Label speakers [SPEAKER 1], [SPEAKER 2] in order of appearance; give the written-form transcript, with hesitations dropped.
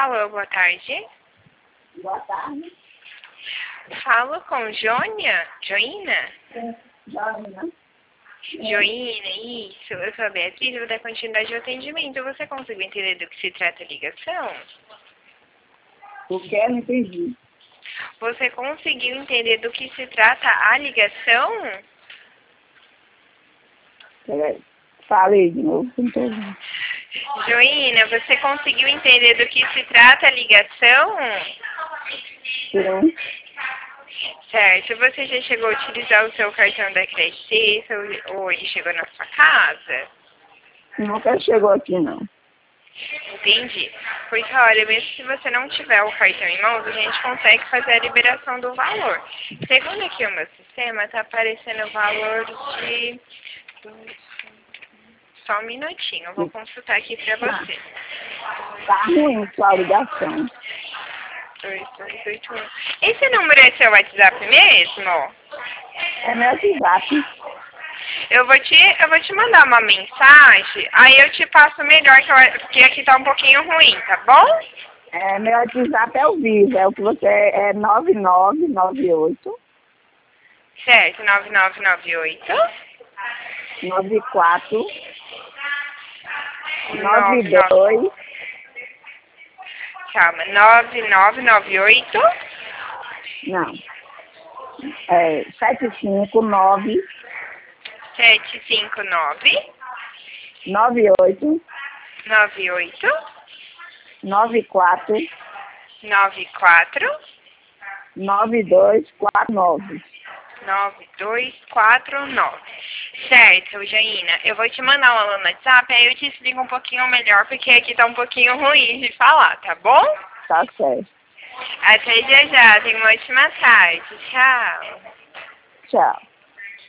[SPEAKER 1] Alô, boa tarde.
[SPEAKER 2] Boa tarde.
[SPEAKER 1] Falo com Joina?
[SPEAKER 2] Joina.
[SPEAKER 1] Joina, isso. Eu sou a Beatriz, vou dar continuidade ao atendimento. Você conseguiu entender do que se trata a ligação?
[SPEAKER 2] O que? Não entendi.
[SPEAKER 1] Você conseguiu entender do que se trata a ligação?
[SPEAKER 2] Peraí. Falei de novo, não tô ouvindo.
[SPEAKER 1] Joina, você conseguiu entender do que se trata a ligação?
[SPEAKER 2] Sim.
[SPEAKER 1] Certo. Você já chegou a utilizar o seu cartão da Credit ou ele chegou na sua casa?
[SPEAKER 2] Nunca chegou aqui, não.
[SPEAKER 1] Entendi. Porque, olha, mesmo se você não tiver o cartão em mãos, a gente consegue fazer a liberação do valor. Segundo aqui o meu sistema, tá aparecendo o valor de... Só um minutinho, eu vou consultar aqui pra você.
[SPEAKER 2] Tá ruim sua ligação.
[SPEAKER 1] 2281. Esse número é seu WhatsApp mesmo?
[SPEAKER 2] É meu WhatsApp.
[SPEAKER 1] Eu vou te mandar uma mensagem, aí eu te passo melhor, porque aqui tá um pouquinho ruim, tá bom?
[SPEAKER 2] É, meu WhatsApp é o Vivo, é o que você é 9998
[SPEAKER 1] Certo, 9998
[SPEAKER 2] 94
[SPEAKER 1] 99.
[SPEAKER 2] 92
[SPEAKER 1] Calma, 9998
[SPEAKER 2] não. É 759
[SPEAKER 1] 759
[SPEAKER 2] 98
[SPEAKER 1] 98
[SPEAKER 2] 94
[SPEAKER 1] 94
[SPEAKER 2] 9249.
[SPEAKER 1] 9249. Certo, Jaina. Eu vou te mandar um alô no WhatsApp, aí eu te explico um pouquinho melhor, porque aqui tá um pouquinho ruim de falar, tá bom?
[SPEAKER 2] Tá certo.
[SPEAKER 1] Até já já. Tenha uma ótima tarde. Tchau.
[SPEAKER 2] Tchau.